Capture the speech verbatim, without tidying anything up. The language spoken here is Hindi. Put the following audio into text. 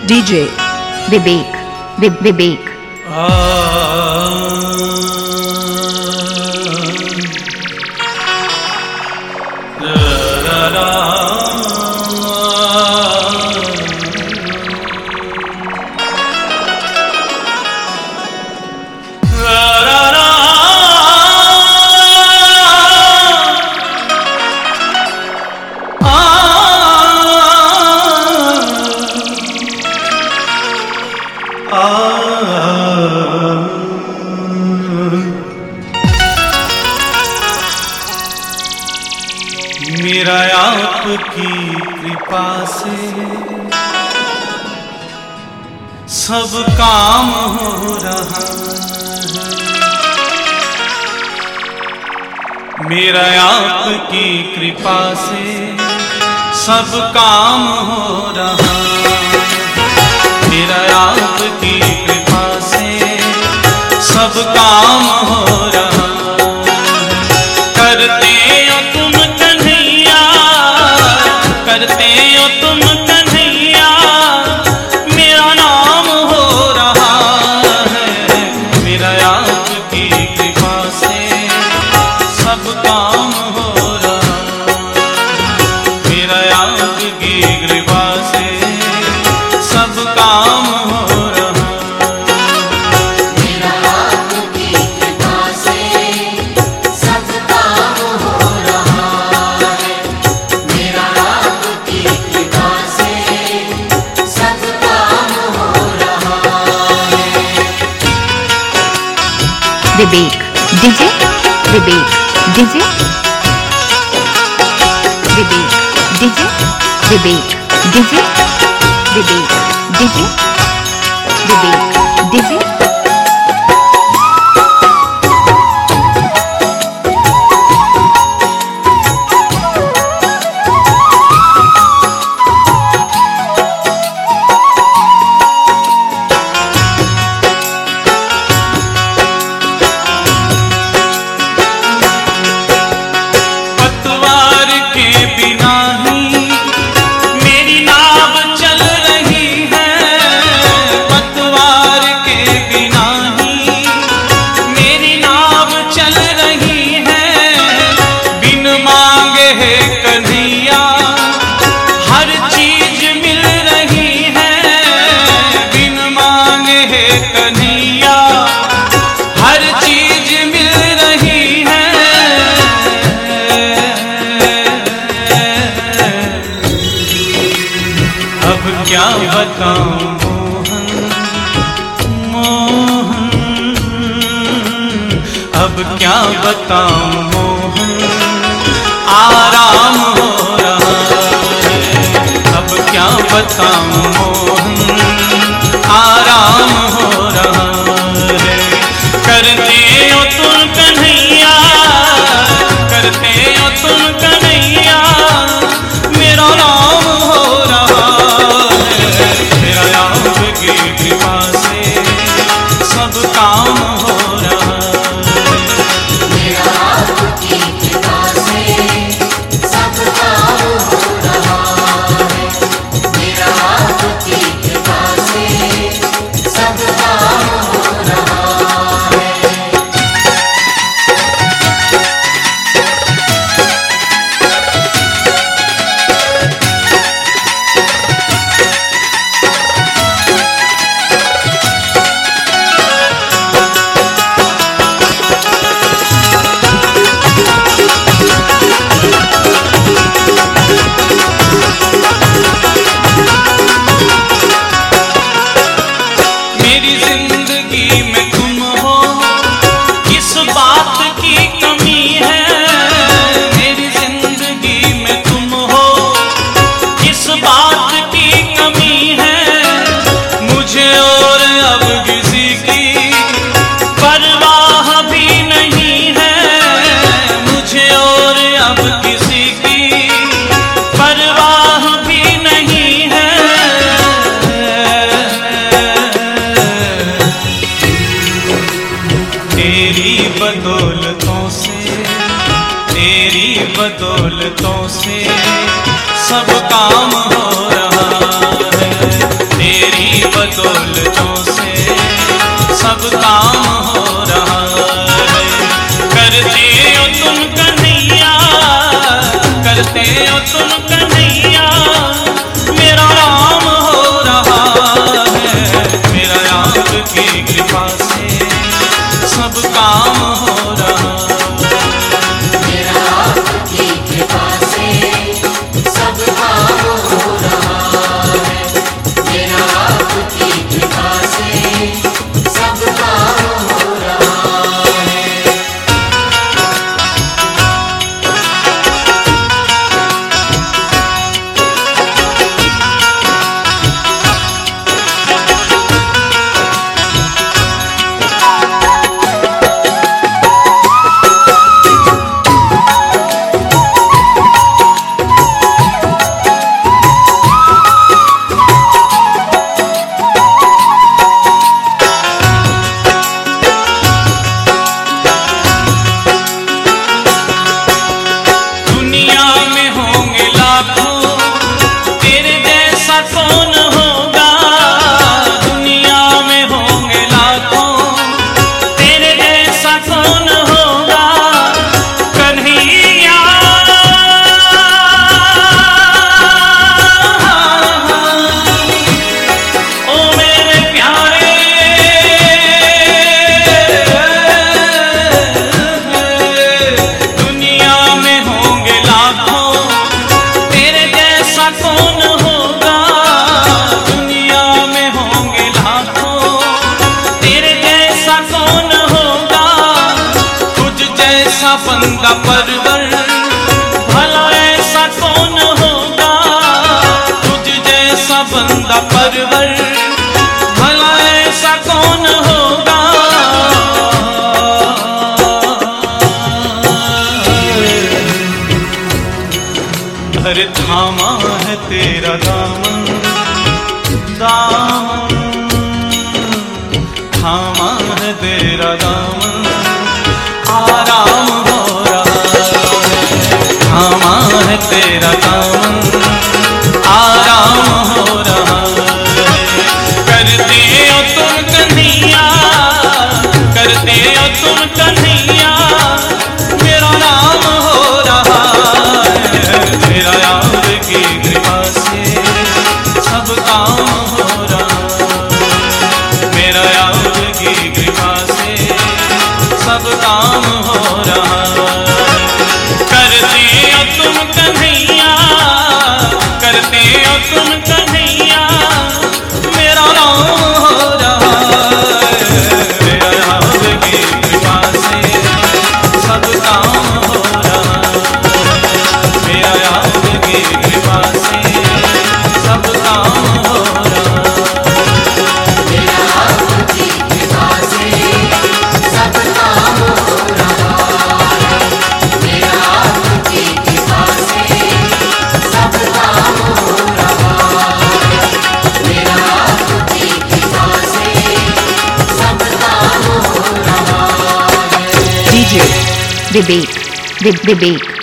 डीजे विवेक वि- विवेक मेरा आपकी कृपा से सब काम हो रहा है। मेरा आपकी कृपा से सब काम हो रहा है। मेरा आपकी कृपा से सब काम हो रहा है। करते हो तुम कन्हैया, करते हो तुम कन्हैया, मेरा नाम हो रहा है। मेरा आपकी कृपा से सब काम हो रहा है। मेरा आपकी कृपा से सब काम हो रहा है। मेरा आपकी कृपा से सब काम हो रहा है। मेरा आपकी कृपा से सब काम हो रहा है। Vivek DJ Vivek DJ Vivek DJ Vivek DJ Vivek DJ Vivek DJ पतवार के बिना ही मेरी नाव चल रही है। पतवार के बिना ही मेरी नाव चल रही है। बिन मांगे है कन्हैया हर चीज मिल रही है। बिन मांगे है कन्हैया हर चीज मिल रही है। अब क्या बताऊं मोहन मोहन, अब क्या बताऊं मोहन, आराम हो रहा है। अब क्या बताऊं मोहन, आराम हो रहा है। करते हो तुम कन्हैया, करते हो तुम कन्हैया, मेरा नाम हो रहा है। मेरा आपकी कृपा से सब काम हो रहा है। मेरा आपकी कृपा से सब काम हो रहा है। मेरा आपकी कृपा से सब काम हो रहा है। मेरी जिंदगी में तुम हो, किस बात की कमी है। मेरी जिंदगी में तुम हो, किस बात की कमी है। मुझे और अब किसी की परवाह भी नहीं है। मुझे और अब किसी की परवाह भी नहीं है। तेरी बदौलतों से, तेरी बदौलतों से सब काम हो रहा है। तेरी गोलचों से सब काम हो रहा है। करते हो तुम कन्हैया, करते हो तुम कन्हैया, मेरा राम हो रहा है। मेरा आपकी कृपा से सब काम हो रहा है। मेरा आपकी कृपा से सब काम हो रहा है। मेरा आपकी कृपा से सब काम हो रहा है। बंदा परवर भला ऐसा कौन होगा, तुझ जैसा बंदा परवर भला ऐसा कौन होगा। हर थामा है तेरा दामन, दामन थामा है तेरा दामन, आराम हो रहा है। थामा है तेरा दामन, आराम हो रहा है। करते हो तुम कन्हैया, करते हो तुम कन्हैया, मेरा नाम हो रहा है। मेरा यार की कृपा से सब काम हो रहा है। मेरा यार की कृपा से सब काम हो रहा है। करते हो तुम कन्हैया, करते हो तुम कन्हैया, मेरा नाम हो रहा है। मेरा यार की कृपा से सब काम हो रहा है। मेरा यार की कृपा से सब काम हो रहा है। मेरा आपकी कृपा से सब काम हो रहा है। मेरा आपकी कृपा से सब काम हो रहा है। मेरा आपकी कृपा से सब काम हो रहा है। डीजे विवेक, विवेक